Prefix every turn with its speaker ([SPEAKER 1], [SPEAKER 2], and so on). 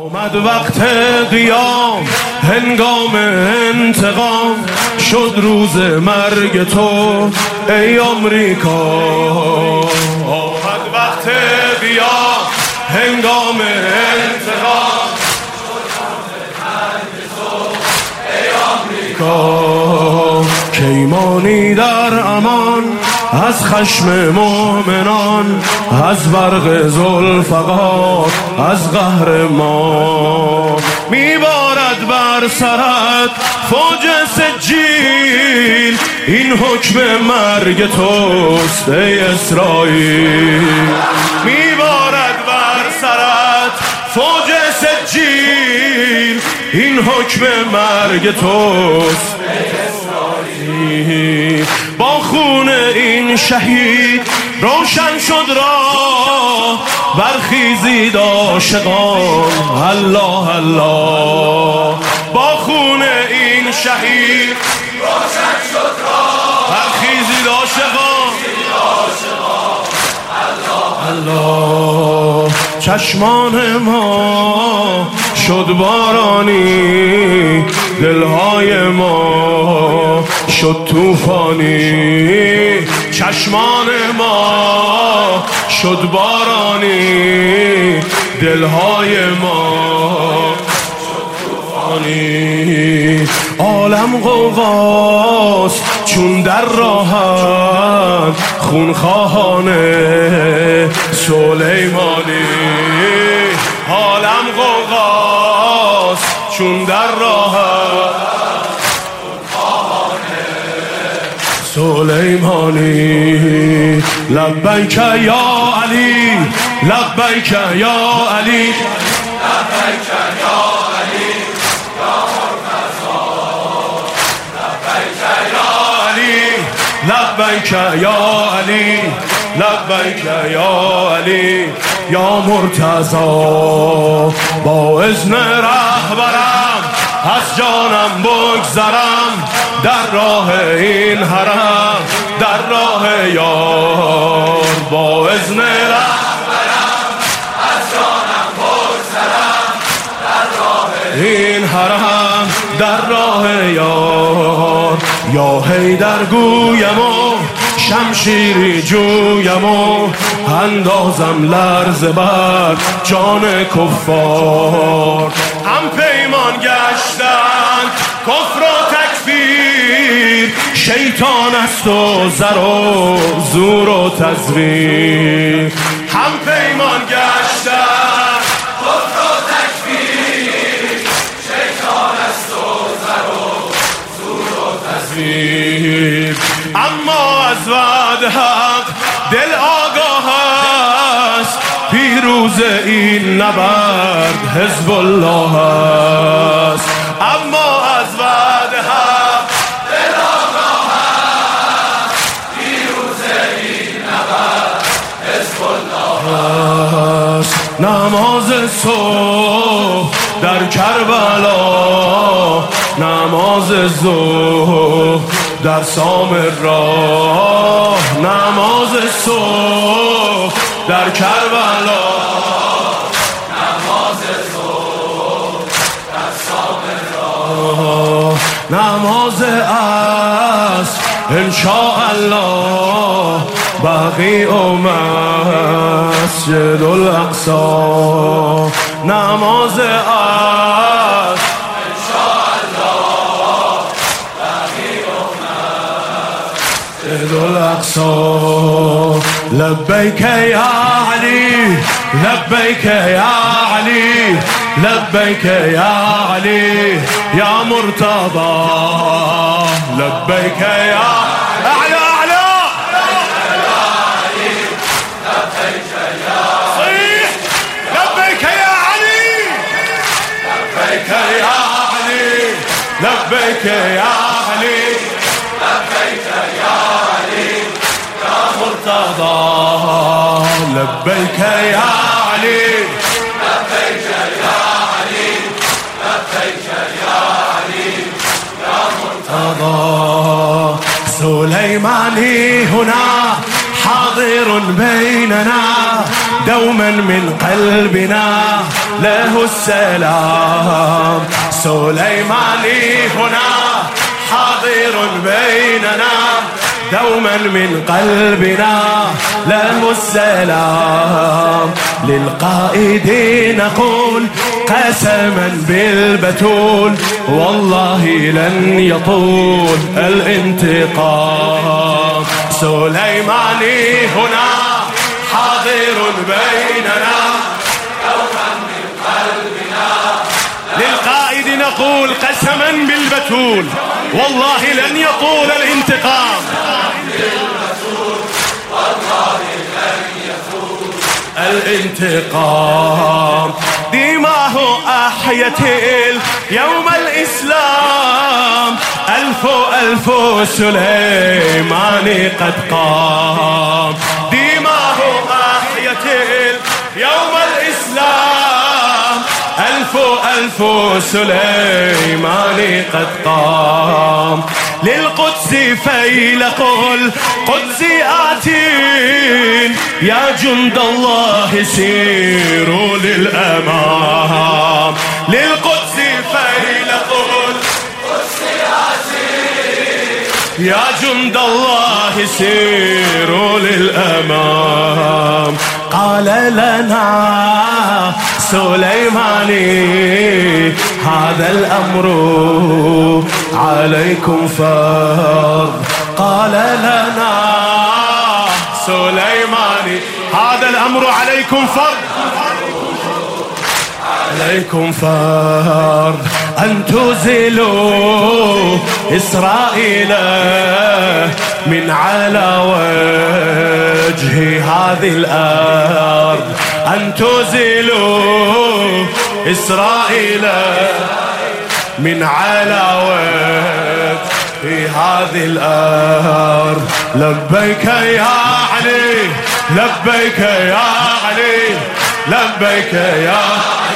[SPEAKER 1] آمد وقت قیام، هنگام انتقام، شد روز مرگ تو ای آمریکا. آمد وقت قیام، هنگام انتقام، شد روز مرگ تو ای آمریکا. کیمانی در امان از خشم مؤمنان، از برق ذوالفقار، از قهر ما. میبارد بر سرت فوج سجیل، این حکم مرگ توست ای اسرائیل. میبارد بر سرت فوج سجیل، این حکم مرگ توست ای اسرائیل. با خون این شهید روشن شد راه، برخیزید عاشقان الله الله. با خون این شهید روشن شد راه، برخیزید عاشقان الله الله. چشمان ما شد بارانی، دلهای ما شد طوفانی. چشمان ما شد بارانی، دلهای ما شد طوفانی. عالم غوغاست چون در راهند خونخواهان سلیمانی. عالم غوغاست چون در راهند سلیمانی. لبیک یا علی، لبیک یا علی، لبیک یا علی یا مرتضی. لبیک یا علی، لبیک یا علی، لبیک یا علی یا مرتضی. با اذن رهبرم از جانم بگذرم، در راه این حرم، در راه یار. با اذن رهبرم از جانم بگذرم، در راه این حرم، در راه یار. یا حیدر گویم و شمشیری جویم و اندازم لرزه بر جان کفار. هم پیمان گشتن کفر و تکفیر، شیطان است و زر و زور و تزویر. هم پیمان گشتن کفر و تکفیر، شیطان است و زر و زور و تزویر. اما از وعد حق دل آگاه است، پیروز این نبرد حزب الله است. اما از وعد حق دل آگاه است، پیروز این نبرد حزب الله است. نماز صبح در کربلا، نماز ظهر در سامرا. نماز صبح در کربلا، نماز ظهر در سامرا. نماز عصر انشاءالله بقیع و مسجد الاقصی. نماز عصر الاقصى. لبيك يا علي، لبيك يا علي، لبيك يا علي يا مرتضى. لبيك يا أعلى أعلى، لبيك يا صيح، لبيك يا علي، لبيك يا علي، لبيك يا علي، لبيك يا علي يا مرتضى. لبيك يا علي، لبيك يا علي، لبيك يا علي يا مرتضى. سليماني هنا حاضر بيننا، دوما من قلبنا له السلام. سليماني هنا حاضر بيننا دوما من قلبنا له السلام. للقائد نقول قسما بالبتول والله لن يطول الانتقام. سليماني هنا حاضر بيننا دوما من قلبنا. للقائد نقول قسما بالبتول والله لن يطول الانتقام. الانتقام دماه أحيت يوم الإسلام. ألف ألف سليماني قد قام. دماه أحيت يوم الإسلام. ألف ألف سليماني قد قام. للقدس فيلق القدس آتين يا جند الله سيروا للأمام. للقدس فيلق القدس آتين يا جند الله سيروا للأمام. قال لنا سليماني هذا الأمر عليكم فرض. قال لنا سليماني هذا الأمر عليكم فرض. عليكم فرض أن تزيلوا إسرائيل من على وجه هذه الأرض. أن تزيلوا إسرائيل من على وجه هذه الأرض. لبيك يا علي لبيك يا علي لبيك يا